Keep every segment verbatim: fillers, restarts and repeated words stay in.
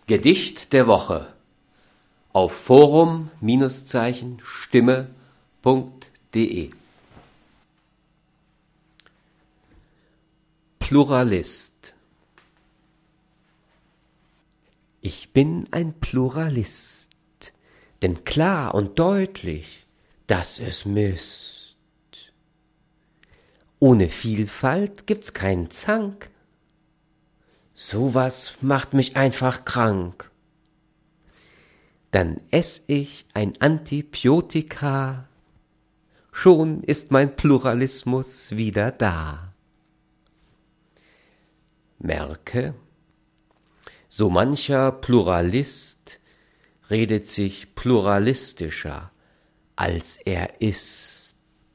Gedicht der Woche auf forum-stimme punkt de. Pluralist. Ich bin ein Pluralist, denn klar und deutlich, dass es misst. Ohne Vielfalt gibt's keinen Zank. Sowas macht mich einfach krank. Dann ess ich ein Antibiotika, schon ist mein Pluralismus wieder da. Merke, so mancher Pluralist redet sich pluralistischer, als er ist.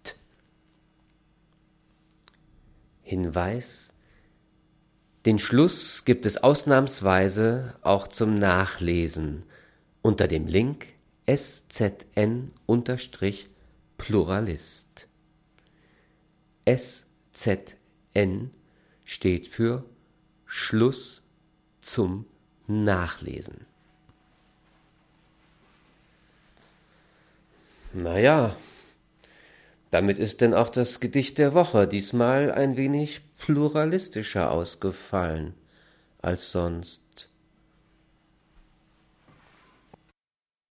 Hinweis: Den Schluss gibt es ausnahmsweise auch zum Nachlesen unter dem Link S Z N Pluralist. S Z N steht für Schluss zum Nachlesen. Naja, damit ist denn auch das Gedicht der Woche diesmal ein wenig pluralistischer ausgefallen als sonst.